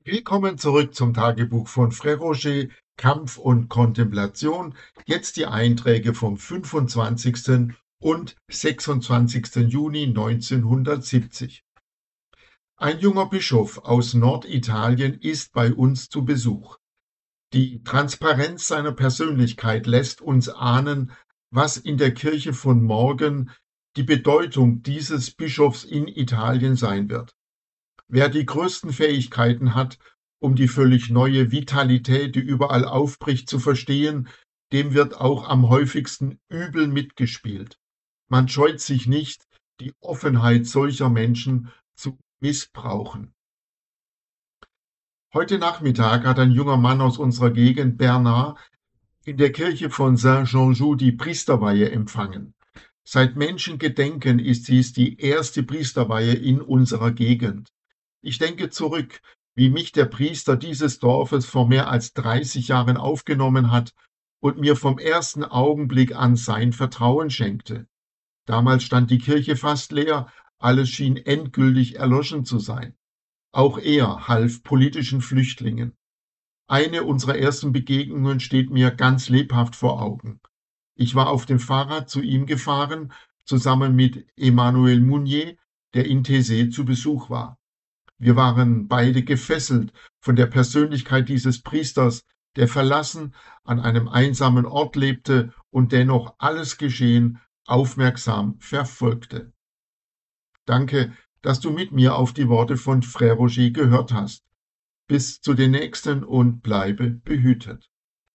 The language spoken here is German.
Willkommen zurück zum Tagebuch von Frère Roger, Kampf und Kontemplation. Jetzt die Einträge vom 25. und 26. Juni 1970. Ein junger Bischof aus Norditalien ist bei uns zu Besuch. Die Transparenz seiner Persönlichkeit lässt uns ahnen, was in der Kirche von morgen die Bedeutung dieses Bischofs in Italien sein wird. Wer die größten Fähigkeiten hat, um die völlig neue Vitalität, die überall aufbricht, zu verstehen, dem wird auch am häufigsten übel mitgespielt. Man scheut sich nicht, die Offenheit solcher Menschen zu missbrauchen. Heute Nachmittag hat ein junger Mann aus unserer Gegend, Bernard, in der Kirche von Saint-Jean-Jou die Priesterweihe empfangen. Seit Menschengedenken ist dies die erste Priesterweihe in unserer Gegend. Ich denke zurück, wie mich der Priester dieses Dorfes vor mehr als 30 Jahren aufgenommen hat und mir vom ersten Augenblick an sein Vertrauen schenkte. Damals stand die Kirche fast leer, alles schien endgültig erloschen zu sein. Auch er half politischen Flüchtlingen. Eine unserer ersten Begegnungen steht mir ganz lebhaft vor Augen. Ich war auf dem Fahrrad zu ihm gefahren, zusammen mit Emmanuel Mounier, der in Taizé zu Besuch war. Wir waren beide gefesselt von der Persönlichkeit dieses Priesters, der verlassen an einem einsamen Ort lebte und dennoch alles Geschehen aufmerksam verfolgte. Danke, dass du mit mir auf die Worte von Frère Roger gehört hast. Bis zu den nächsten und bleibe behütet.